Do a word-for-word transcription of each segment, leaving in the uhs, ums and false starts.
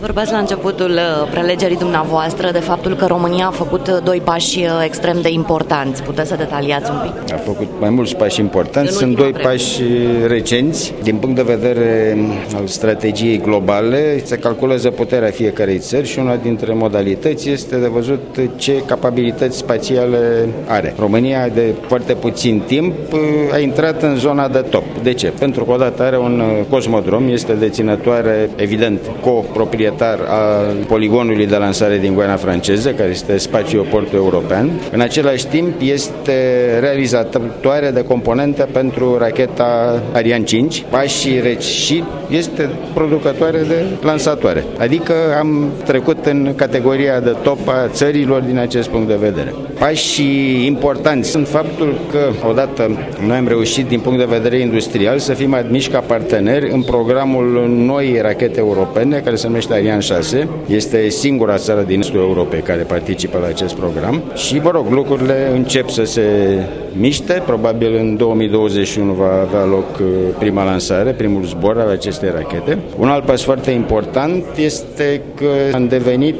Vorbeați la începutul prelegerii dumneavoastră de faptul că România a făcut doi pași extrem de importanți. Puteți să detaliați un pic? A făcut mai mulți pași importanți, sunt doi vreme. pași recenți. Din punct de vedere al strategiei globale, se calculează puterea fiecarei țări și una dintre modalități este de văzut ce capabilități spațiale are. România de foarte puțin timp a intrat în zona de top. De ce? Pentru că odată are un cosmodrom, este deținătoare, evident, coproprietar al poligonului de lansare din Guiana franceză, care este spațioportul european. În același timp este realizatoare de componente pentru racheta Ariane cinci, pași reci, și este producătoare de lansatoare. Adică am trecut în categoria de top a țărilor din acest punct de vedere. Pașii importanți sunt faptul că odată noi am reușit din punct de vedere industrial să fim admiși ca parteneri în programul noi rachete europene care se numește Ariane șase. Este singura țară din estul Europei care participă la acest program și, mă rog, lucrurile încep să se miște. Probabil în două mii douăzeci și unu va avea loc prima lansare, primul zbor al acestei rachete. Un alt pas foarte important este că am devenit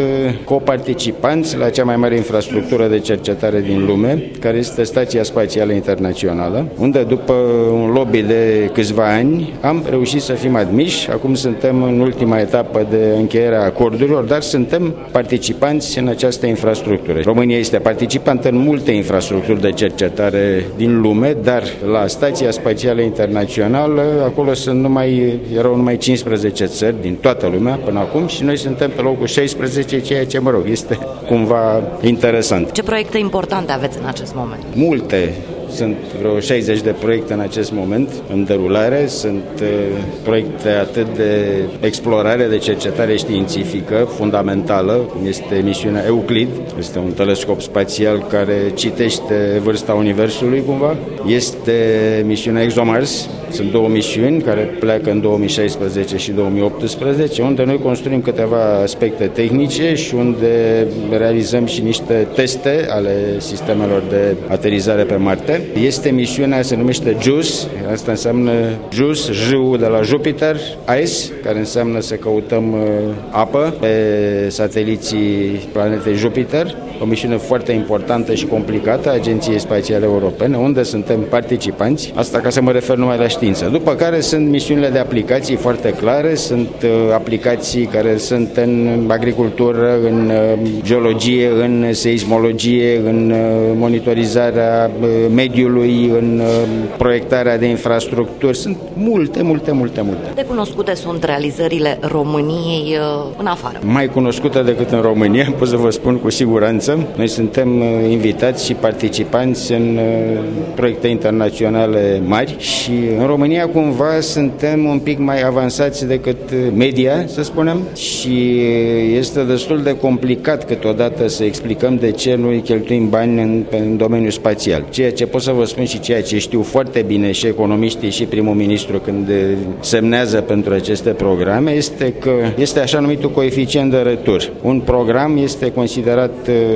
coparticipanți la cea mai mare infrastructură de cercetare din lume, care este Stația Spațială Internațională, unde după un lobby de câțiva ani am reușit să fim admiși. Acum suntem în ultima etapă de încheiere a acordurilor, dar suntem participanți în această infrastructură. România este participantă în multe infrastructuri de cercetare din lume, dar la Stația Spațială Internațională, acolo sunt numai, erau numai cincisprezece țări din toată lumea până acum și noi suntem pe locul șaisprezece, ceea ce, mă rog, este cumva interesant. Ce proiecte importante aveți în acest moment? Multe. Sunt vreo șaizeci de proiecte în acest moment în derulare, sunt uh, proiecte atât de explorare, de cercetare științifică fundamentală, cum este misiunea Euclid, este un telescop spațial care citește vârsta Universului cumva, este misiunea ExoMars, sunt două misiuni care pleacă în două mii șaisprezece și două mii optsprezece, unde noi construim câteva aspecte tehnice și unde realizăm și niște teste ale sistemelor de aterizare pe Marte. Este misiunea, se numește JUICE, asta înseamnă JUICE, J-ul de la Jupiter, Ice, care înseamnă să căutăm apă pe sateliții planetei Jupiter, o misiune foarte importantă și complicată a Agenției Spațiale Europene, unde suntem participanți, asta ca să mă refer numai la știință. După care sunt misiunile de aplicații foarte clare, sunt uh, aplicații care sunt în agricultură, în uh, geologie, în seismologie, în uh, monitorizarea uh, mediului, în uh, proiectarea de infrastructuri. Sunt multe, multe, multe, multe. De cunoscute sunt realizările României uh, în afară? Mai cunoscute decât în România, pot să vă spun cu siguranță. Noi suntem uh, invitați și participanți în uh, proiecte internaționale mari și în România cumva suntem un pic mai avansați decât media, să spunem, și este destul de complicat câteodată să explicăm de ce noi cheltuim bani în, în domeniul spațial. Ceea ce pot să vă spun și ceea ce știu foarte bine și economiștii și primul ministru când semnează pentru aceste programe este că este așa numitul coeficient de retur. Un program este considerat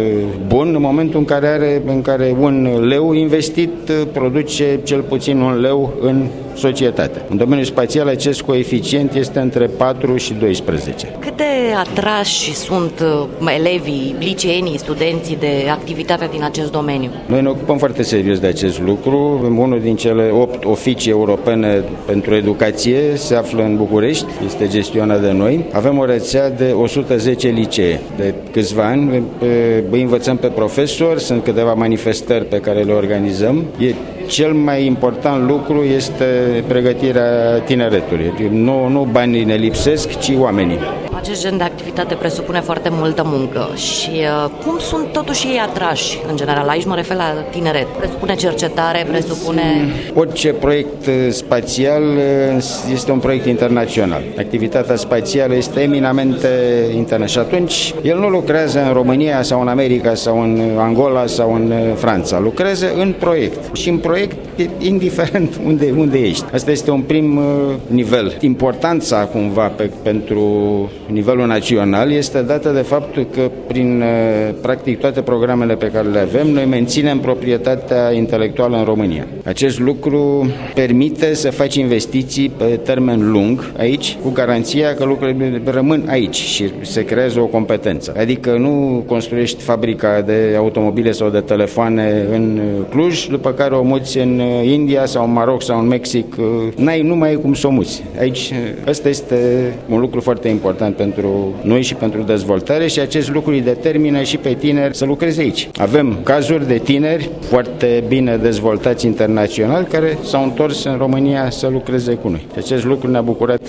bun în momentul în care are, în care un leu investit produce cel puțin un leu în societate. În domeniul spațial acest coeficient este între patru și doisprezece. Cât de atrași sunt elevii, liceenii, studenții de activitatea din acest domeniu? Noi ne ocupăm foarte serios de acest lucru. Unul din cele opt oficii europene pentru educație se află în București, este gestionat de noi. Avem o rețea de o sută zece licee de câțiva ani. Îi învățăm pe profesori, sunt câteva manifestări pe care le organizăm. E cel mai important lucru este pregătirea tineretului. Nu, nu banii ne lipsesc, ci oamenii. Acest gen de activitate presupune foarte multă muncă și uh, cum sunt totuși ei atrași în general? Aici mă refer la tineret. Presupune cercetare, presupune... Orice proiect spațial este un proiect internațional. Activitatea spațială este eminamente internațională și atunci el nu lucrează în România sau în America sau în Angola sau în Franța. Lucrează în proiect și în proiect indiferent unde, unde ești. Asta este un prim nivel. Importanța cumva pe, pentru nivelul național este dată de faptul că prin practic toate programele pe care le avem, noi menținem proprietatea intelectuală în România. Acest lucru permite să faci investiții pe termen lung aici, cu garanția că lucrurile rămân aici și se creează o competență. Adică nu construiești fabrica de automobile sau de telefoane în Cluj, după care o muți în India sau în Maroc sau în Mexic. N-ai, nu mai ai cum să o muți. Aici, ăsta este un lucru foarte important pentru noi și pentru dezvoltare și acest lucru îi determină și pe tineri să lucreze aici. Avem cazuri de tineri foarte bine dezvoltați internațional care s-au întors în România să lucreze cu noi. Acest lucru ne-a bucurat